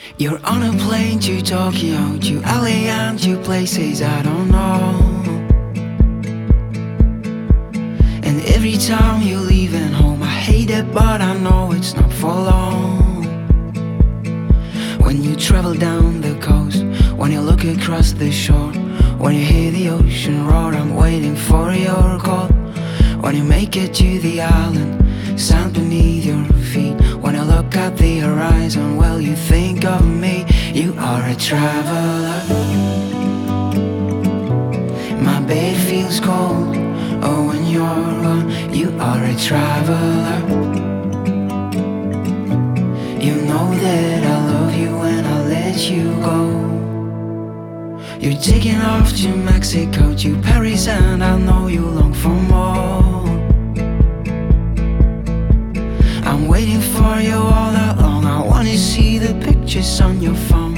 You're on a plane to Tokyo, to LA and to places I don't know. And every time you're leaving home, I hate it, but I know it's not for long. When you travel down the coast, when you look across the shore, when you hear the ocean roar, I'm waiting for your call. When you make it to the island, sand beneath your feet, when I look at the horizon, well, you think of me. You are a traveler. My bed feels cold, oh, when you're gone. You are a traveler. You know that I love you when I let you go. You're taking off to Mexico, to Paris, and I know you long for more. I'm waiting for you all that long. I wanna see the pictures on your phone.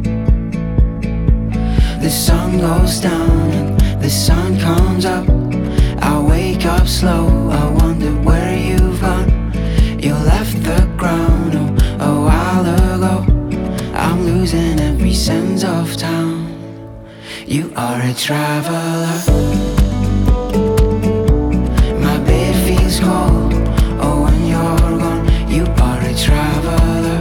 The sun goes down and the sun comes up. I wake up slow, I wonder where you've gone. You left the ground, oh, a while ago. I'm losing every sense of town. You are a traveler. My bed feels cold, oh, when you're gone. You are a traveler.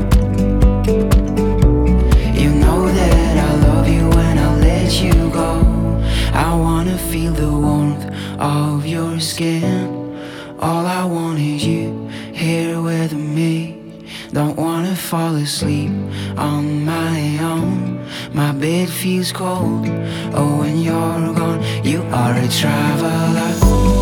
You know that I love you when I let you go. I wanna feel the warmth of your skin. All I want is you here with me. Don't wanna fall asleep on my own. My bed feels cold, oh, when you're gone. You are a traveler.